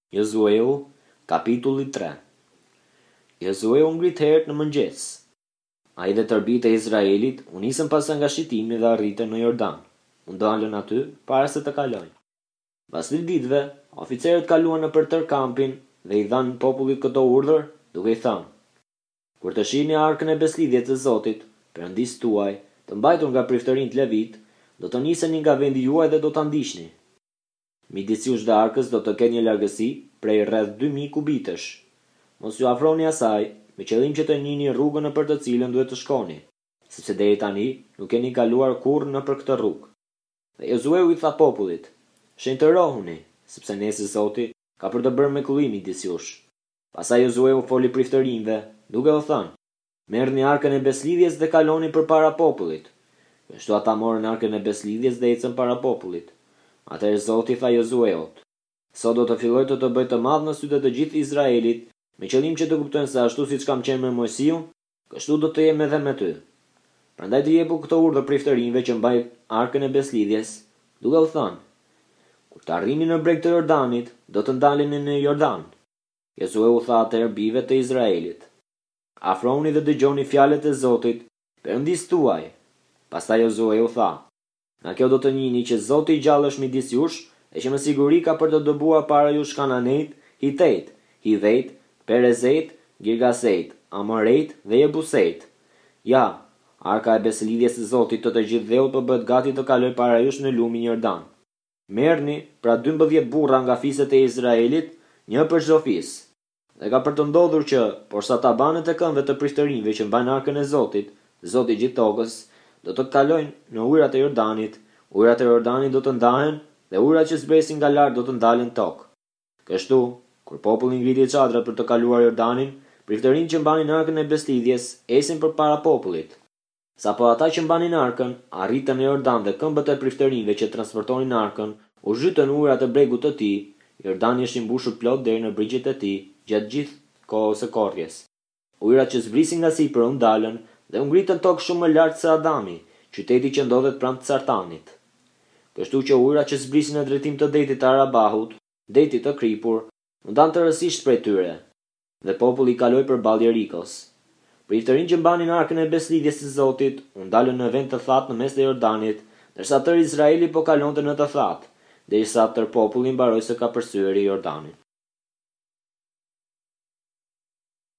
Josueu, kapitulli 3. Josueu ngrit herët në mëngjes. Ai dhe tërbitë e Izraelit u nisën pas nga shitimi dhe arritën në Jordan. U ndalën aty para se të kalojnë. Pas 3 ditëve, oficerët kaluan nëpër tër kampin dhe i dhanë popullit këto urdhër, duke i thënë: Kur të shihni arkën e beslidhjes së Zotit, Perëndis tuaj, të mbajtur nga priftërinë të Levit, do të niseni nga vendi juaj dhe do ta ndiqni. Midis jush dhe arkës do të ketë një largësi prej rreth 2000 kubitësh. Mos ju afroni asaj, me qëllim që të njihni rrugën nëpër të cilën duhet të shkoni, sepse deri tani nuk keni kaluar kurrë nëpër këtë rrugë. Dhe Josueu i tha popullit: Shenjtërohuni, sepse nesër Zoti ka për të bërë mrekulli midis jush. Pastaj Josueu foli priftërinjve, duke u thënë: Merrni arkën e beslidhjes dhe kaloni përpara popullit. Kështu ata morën arkën e beslidhjes dhe ecën para popullit. Atëherë Zoti tha Josueut: Sot do të filloj të bëj të madh në sytë të gjithë Izraelit, me qëllim që të kuptojnë se ashtu siç kam qenë me Mojsiun, kështu do të jem edhe me ty. Prandaj të jepu këtë urdhër priftërinjve që mbajnë arkën e beslidhjes, duke u thënë: Kur të arrini në breg të Jordanit, do të ndaleni në Jordan. Josueu tha atëherë bijve të Izraelit: Afrohuni dhe dëgjoni fjalët e Zotit, Perëndis tuaj. Pastaj Josueu tha: Nga kjo do të njihni që Zoti i gjallë është midis jush, e që me siguri ka për të dëbuar para jush Kananejt, Hitejt, Hivejt, Perezejt, Girgasejt, Amorejt dhe Jebusejt. Ja, arka e beslidhjes së Zotit të gjithë dheut po bëhet gati të kaloj para jush në lumin Jordan. Merrni pra 12 burra nga fiset e Izraelit, një për çdo fis. Dhe ka për të ndodhur që, porsa tabanet e këmbëve të priftërinjve që mbajnë arkën e Zotit, Zoti i gjithë tokës, do të kalojnë në ujërat e Jordanit, ujërat e Jordanit do të ndahen dhe ujërat që zbresin nga lart do të ndalen tokë. Kështu, kur populli ngriti çadrat për të kaluar Jordanin, priftërinjtë që mbanin arkën e beslidhjes ecën përpara popullit. Sapo ata që mbanin arkën arritën në Jordan dhe këmbët e priftërinjve që transportonin arkën u zhytën në ujërat e bregut të tij, Jordani është i mbushur plot deri në brigjet e tij gjatë gjithë kohës së korrjes. Ujërat që zbrisin nga sipër u ndalën dhe u ngritën tokë shumë më lart se Adami, qyteti që ndodhet pranë Cartanit. Kështu që ujërat që zbrisin në drejtim të detit të Arabahut, detit të kripur, u ndan tërësisht prej tyre, dhe populli kaloi përballë Jerikos. Priftërinjtë që mbanin arkën e beslidhjes së Zotit u ndalën në vend të thatë në mes të Jordanit, ndërsa tërë Izraeli po kalonte në të thatë, derisa tërë populli mbaroi se ka përsyrë Jordanin.